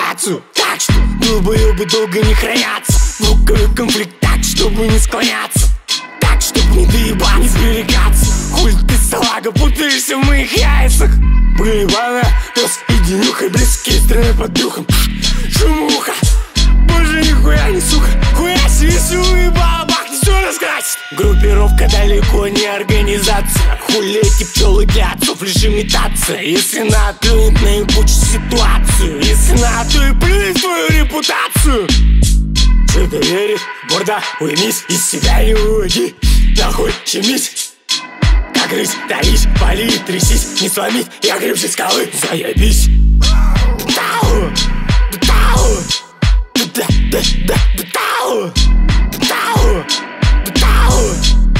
ситуацию, так что долбоёбы долго не хранятся. Луковый конфликт так, чтобы не склоняться, так, чтобы не доебаться, не пререкаться. Хуй ты, салага, путаешься в моих яйцах. Были бана, пес и денюха, близкие страны под брюхом. Шумуха, боже, нихуя не сука. Хуя себе веселый бабах, не все раскрасит. Группировка далеко не организация. Хули эти пчелы для отцов, лишь имитация. Если надо, плюнет на ебучую ситуацию. Если надо, то и плюнет твою репутацию. Что-то верит, гордо уймись, из себя не уйди. Нахуй щемись, как рысь, таись, пали, трясись. Не сломить, я гребший скалы, заебись. Тау, тау, тау, тау, тау,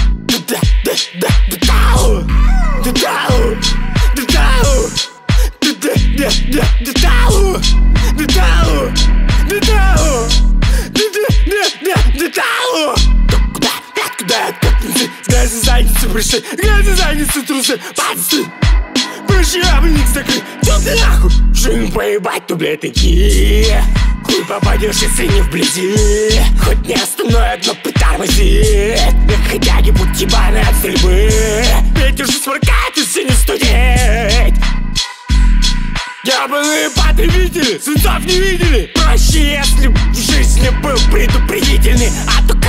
грязные задницы пришли, грязные задницы трусы, пацаны. Прыщавник закрыт, чё ты нахуй? Шин поебать, то, блядь, такие. Хуй попадешь, если не вблизи. Хоть не остановят, но притормозит. Хотя не будь ебаны от стрельбы. Ветер же сморкает, и все не студеть. Ебаные потребители, свинцов не видели. Проще, если в жизни был предупредительный. А то